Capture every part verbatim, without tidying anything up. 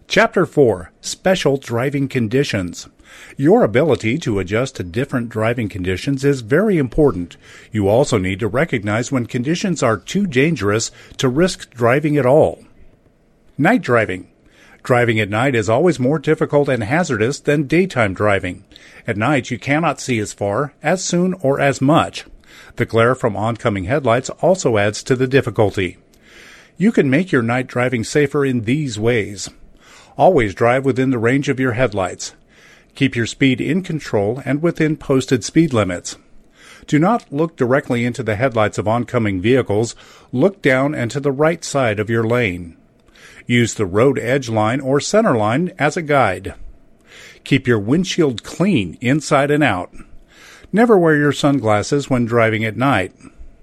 Chapter four. Special Driving Conditions. Your ability to adjust to different driving conditions is very important. You also need to recognize when conditions are too dangerous to risk driving at all. Night driving. Driving at night is always more difficult and hazardous than daytime driving. At night, you cannot see as far, as soon, or as much. The glare from oncoming headlights also adds to the difficulty. You can make your night driving safer in these ways. Always drive within the range of your headlights. Keep your speed in control and within posted speed limits. Do not look directly into the headlights of oncoming vehicles. Look down and to the right side of your lane. Use the road edge line or center line as a guide. Keep your windshield clean inside and out. Never wear your sunglasses when driving at night.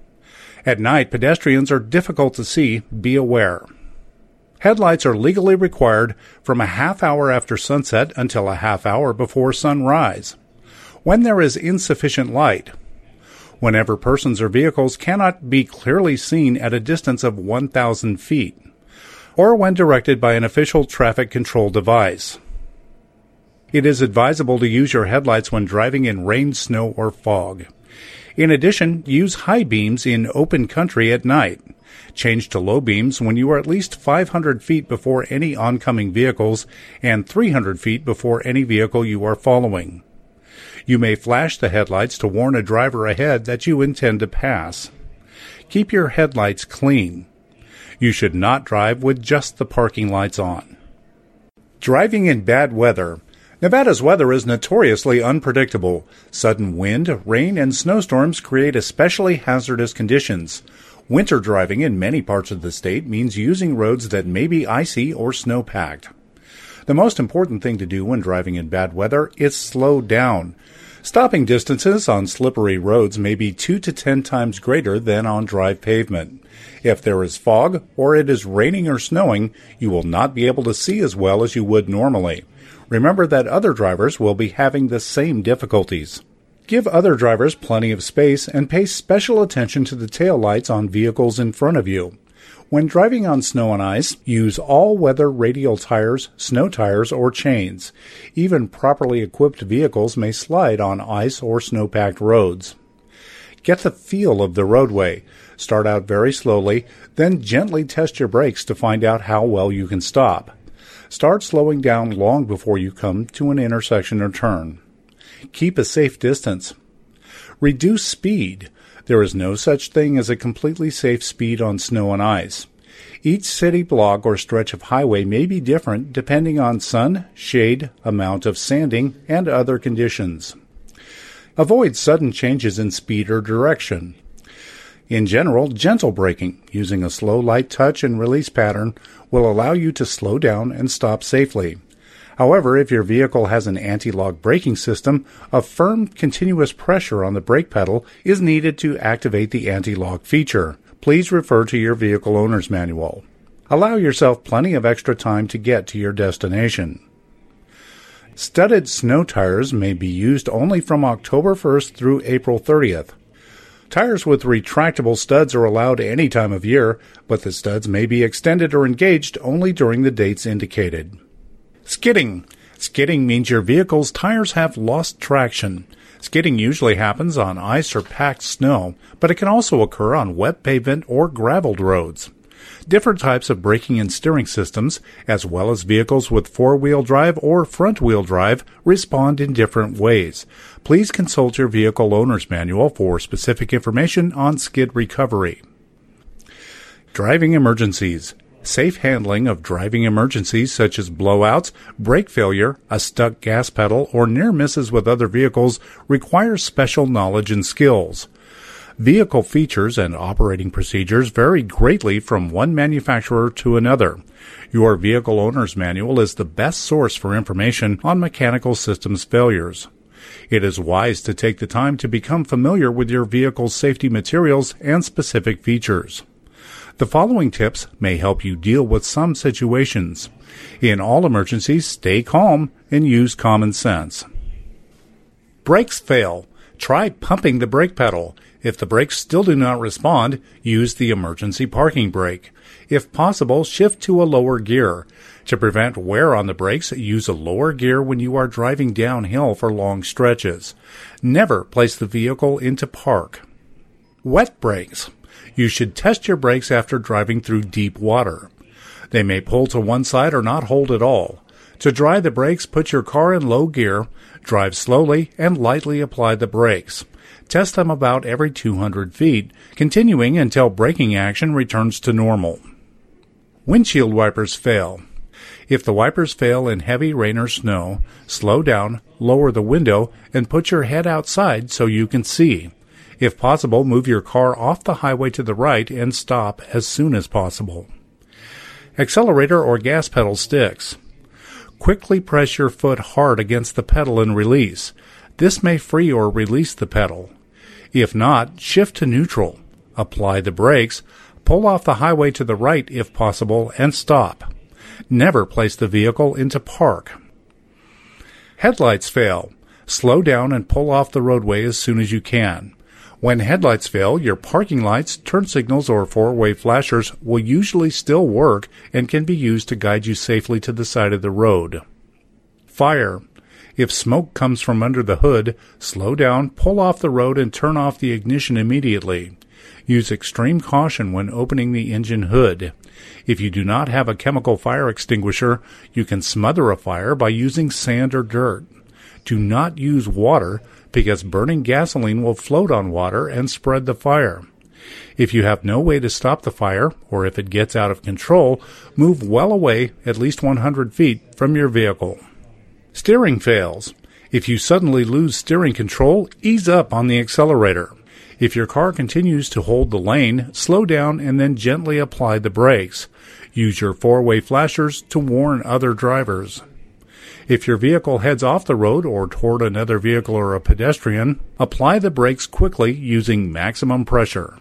At night, pedestrians are difficult to see. Be aware. Headlights are legally required from a half hour after sunset until a half hour before sunrise. When there is insufficient light. Whenever persons or vehicles cannot be clearly seen at a distance of one thousand feet. Or when directed by an official traffic control device. It is advisable to use your headlights when driving in rain, snow, or fog. In addition, use high beams in open country at night. Change to low beams when you are at least five hundred feet before any oncoming vehicles and three hundred feet before any vehicle you are following. You may flash the headlights to warn a driver ahead that you intend to pass. Keep your headlights clean. You should not drive with just the parking lights on. Driving in bad weather. Nevada's weather is notoriously unpredictable. Sudden wind, rain, and snowstorms create especially hazardous conditions. Winter driving in many parts of the state means using roads that may be icy or snow-packed. The most important thing to do when driving in bad weather is slow down. Stopping distances on slippery roads may be two to ten times greater than on dry pavement. If there is fog or it is raining or snowing, you will not be able to see as well as you would normally. Remember that other drivers will be having the same difficulties. Give other drivers plenty of space and pay special attention to the tail lights on vehicles in front of you. When driving on snow and ice, use all-weather radial tires, snow tires, or chains. Even properly equipped vehicles may slide on ice or snow-packed roads. Get the feel of the roadway. Start out very slowly, then gently test your brakes to find out how well you can stop. Start slowing down long before you come to an intersection or turn. Keep a safe distance. Reduce speed. There is no such thing as a completely safe speed on snow and ice. Each city block or stretch of highway may be different depending on sun, shade, amount of sanding, and other conditions. Avoid sudden changes in speed or direction. In general, gentle braking, using a slow light touch and release pattern, will allow you to slow down and stop safely. However, if your vehicle has an anti-lock braking system, a firm, continuous pressure on the brake pedal is needed to activate the anti-lock feature. Please refer to your vehicle owner's manual. Allow yourself plenty of extra time to get to your destination. Studded snow tires may be used only from October first through April thirtieth. Tires with retractable studs are allowed any time of year, but the studs may be extended or engaged only during the dates indicated. Skidding. Skidding means your vehicle's tires have lost traction. Skidding usually happens on ice or packed snow, but it can also occur on wet pavement or graveled roads. Different types of braking and steering systems, as well as vehicles with four-wheel drive or front-wheel drive, respond in different ways. Please consult your vehicle owner's manual for specific information on skid recovery. Driving emergencies. Safe handling of driving emergencies such as blowouts, brake failure, a stuck gas pedal, or near misses with other vehicles requires special knowledge and skills. Vehicle features and operating procedures vary greatly from one manufacturer to another. Your vehicle owner's manual is the best source for information on mechanical systems failures. It is wise to take the time to become familiar with your vehicle's safety materials and specific features. The following tips may help you deal with some situations. In all emergencies, stay calm and use common sense. Brakes fail. Try pumping the brake pedal. If the brakes still do not respond, use the emergency parking brake. If possible, shift to a lower gear. To prevent wear on the brakes, use a lower gear when you are driving downhill for long stretches. Never place the vehicle into park. Wet brakes. You should test your brakes after driving through deep water. They may pull to one side or not hold at all. To dry the brakes, put your car in low gear, drive slowly, and lightly apply the brakes. Test them about every two hundred feet, continuing until braking action returns to normal. Windshield wipers fail. If the wipers fail in heavy rain or snow, slow down, lower the window, and put your head outside so you can see. If possible, move your car off the highway to the right and stop as soon as possible. Accelerator or gas pedal sticks. Quickly press your foot hard against the pedal and release. This may free or release the pedal. If not, shift to neutral. Apply the brakes. Pull off the highway to the right if possible and stop. Never place the vehicle into park. Headlights fail. Slow down and pull off the roadway as soon as you can. When headlights fail, your parking lights, turn signals, or four-way flashers will usually still work and can be used to guide you safely to the side of the road. Fire. If smoke comes from under the hood, slow down, pull off the road, and turn off the ignition immediately. Use extreme caution when opening the engine hood. If you do not have a chemical fire extinguisher, you can smother a fire by using sand or dirt. Do not use water, because burning gasoline will float on water and spread the fire. If you have no way to stop the fire, or if it gets out of control, move well away, at least one hundred feet, from your vehicle. Steering fails. If you suddenly lose steering control, ease up on the accelerator. If your car continues to hold the lane, slow down and then gently apply the brakes. Use your four-way flashers to warn other drivers. If your vehicle heads off the road or toward another vehicle or a pedestrian, apply the brakes quickly using maximum pressure.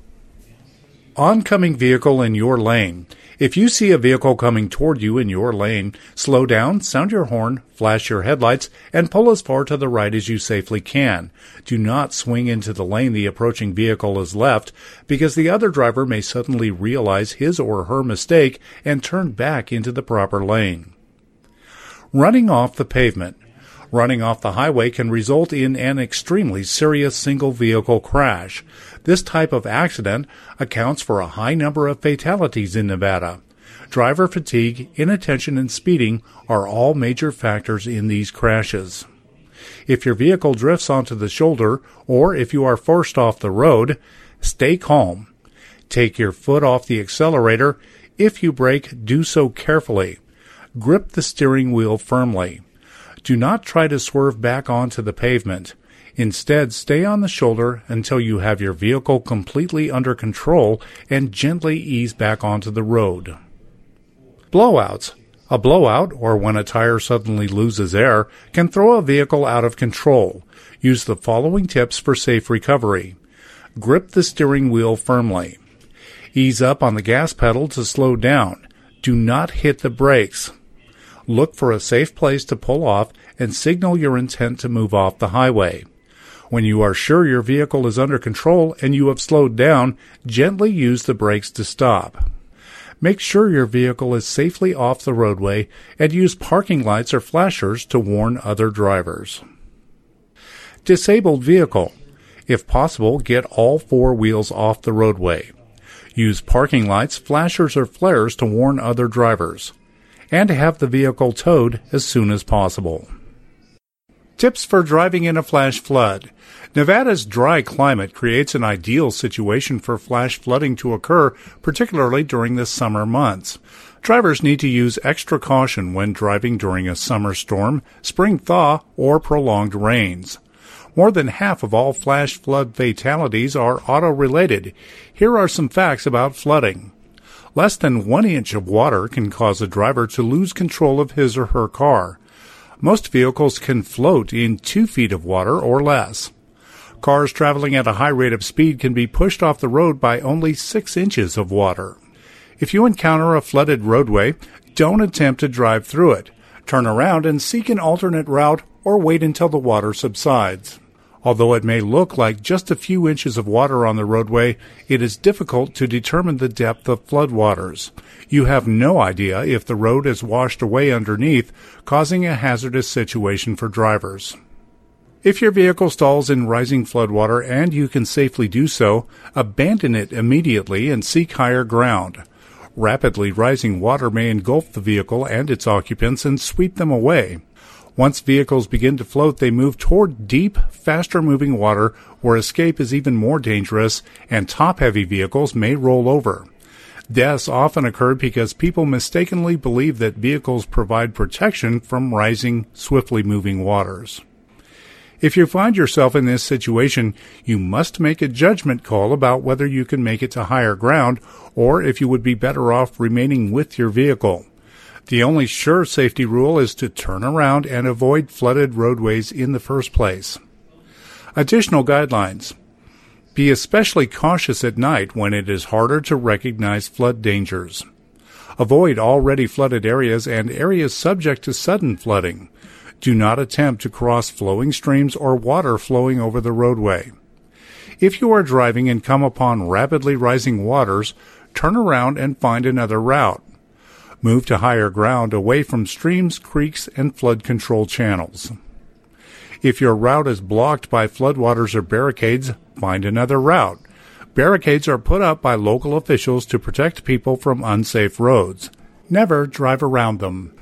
Oncoming vehicle in your lane. If you see a vehicle coming toward you in your lane, slow down, sound your horn, flash your headlights, and pull as far to the right as you safely can. Do not swing into the lane the approaching vehicle has left, because the other driver may suddenly realize his or her mistake and turn back into the proper lane. Running off the pavement. Running off the highway can result in an extremely serious single-vehicle crash. This type of accident accounts for a high number of fatalities in Nevada. Driver fatigue, inattention, and speeding are all major factors in these crashes. If your vehicle drifts onto the shoulder, or if you are forced off the road, stay calm. Take your foot off the accelerator. If you brake, do so carefully. Grip the steering wheel firmly. Do not try to swerve back onto the pavement. Instead, stay on the shoulder until you have your vehicle completely under control and gently ease back onto the road. Blowouts. A blowout, or when a tire suddenly loses air, can throw a vehicle out of control. Use the following tips for safe recovery. Grip the steering wheel firmly. Ease up on the gas pedal to slow down. Do not hit the brakes. Look for a safe place to pull off and signal your intent to move off the highway. When you are sure your vehicle is under control and you have slowed down, gently use the brakes to stop. Make sure your vehicle is safely off the roadway and use parking lights or flashers to warn other drivers. Disabled vehicle. If possible, get all four wheels off the roadway. Use parking lights, flashers, or flares to warn other drivers, and have the vehicle towed as soon as possible. Tips for driving in a flash flood. Nevada's dry climate creates an ideal situation for flash flooding to occur, particularly during the summer months. Drivers need to use extra caution when driving during a summer storm, spring thaw, or prolonged rains. More than half of all flash flood fatalities are auto-related. Here are some facts about flooding. Less than one inch of water can cause a driver to lose control of his or her car. Most vehicles can float in two feet of water or less. Cars traveling at a high rate of speed can be pushed off the road by only six inches of water. If you encounter a flooded roadway, don't attempt to drive through it. Turn around and seek an alternate route or wait until the water subsides. Although it may look like just a few inches of water on the roadway, it is difficult to determine the depth of floodwaters. You have no idea if the road is washed away underneath, causing a hazardous situation for drivers. If your vehicle stalls in rising floodwater and you can safely do so, abandon it immediately and seek higher ground. Rapidly rising water may engulf the vehicle and its occupants and sweep them away. Once vehicles begin to float, they move toward deep, faster-moving water where escape is even more dangerous, and top-heavy vehicles may roll over. Deaths often occur because people mistakenly believe that vehicles provide protection from rising, swiftly moving waters. If you find yourself in this situation, you must make a judgment call about whether you can make it to higher ground or if you would be better off remaining with your vehicle. The only sure safety rule is to turn around and avoid flooded roadways in the first place. Additional guidelines. Be especially cautious at night when it is harder to recognize flood dangers. Avoid already flooded areas and areas subject to sudden flooding. Do not attempt to cross flowing streams or water flowing over the roadway. If you are driving and come upon rapidly rising waters, turn around and find another route. Move to higher ground away from streams, creeks, and flood control channels. If your route is blocked by floodwaters or barricades, find another route. Barricades are put up by local officials to protect people from unsafe roads. Never drive around them.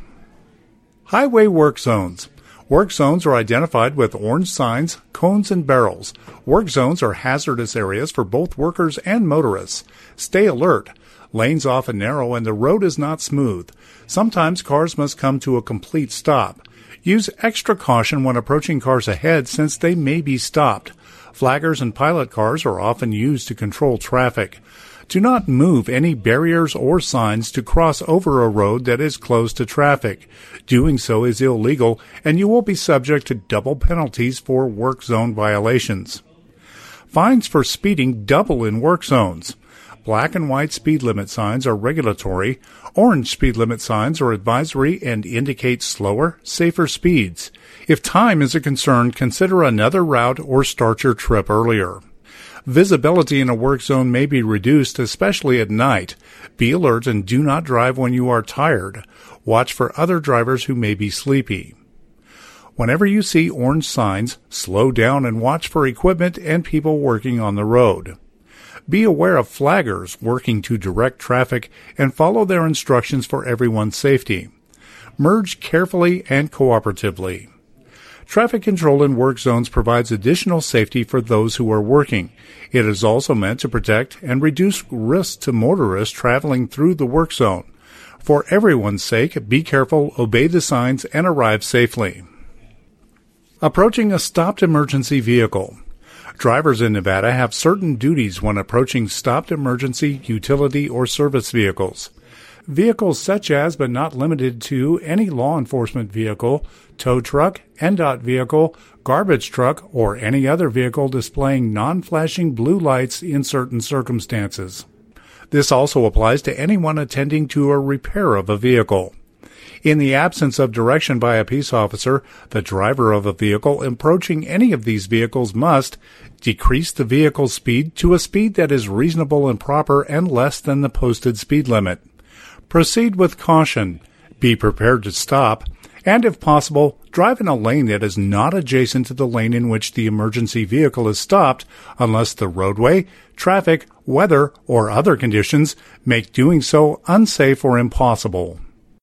Highway work zones. Work zones are identified with orange signs, cones, and barrels. Work zones are hazardous areas for both workers and motorists. Stay alert. Lanes often narrow and the road is not smooth. Sometimes cars must come to a complete stop. Use extra caution when approaching cars ahead since they may be stopped. Flaggers and pilot cars are often used to control traffic. Do not move any barriers or signs to cross over a road that is closed to traffic. Doing so is illegal and you will be subject to double penalties for work zone violations. Fines for speeding double in work zones. Black and white speed limit signs are regulatory. Orange speed limit signs are advisory and indicate slower, safer speeds. If time is a concern, consider another route or start your trip earlier. Visibility in a work zone may be reduced, especially at night. Be alert and do not drive when you are tired. Watch for other drivers who may be sleepy. Whenever you see orange signs, slow down and watch for equipment and people working on the road. Be aware of flaggers working to direct traffic and follow their instructions for everyone's safety. Merge carefully and cooperatively. Traffic control in work zones provides additional safety for those who are working. It is also meant to protect and reduce risks to motorists traveling through the work zone. For everyone's sake, be careful, obey the signs, and arrive safely. Approaching a stopped emergency vehicle. Drivers in Nevada have certain duties when approaching stopped emergency, utility, or service vehicles. Vehicles such as, but not limited to, any law enforcement vehicle, tow truck, N DOT vehicle, garbage truck, or any other vehicle displaying non-flashing blue lights in certain circumstances. This also applies to anyone attending to a repair of a vehicle. In the absence of direction by a peace officer, the driver of a vehicle approaching any of these vehicles must decrease the vehicle's speed to a speed that is reasonable and proper and less than the posted speed limit. Proceed with caution. Be prepared to stop. And if possible, drive in a lane that is not adjacent to the lane in which the emergency vehicle is stopped unless the roadway, traffic, weather, or other conditions make doing so unsafe or impossible.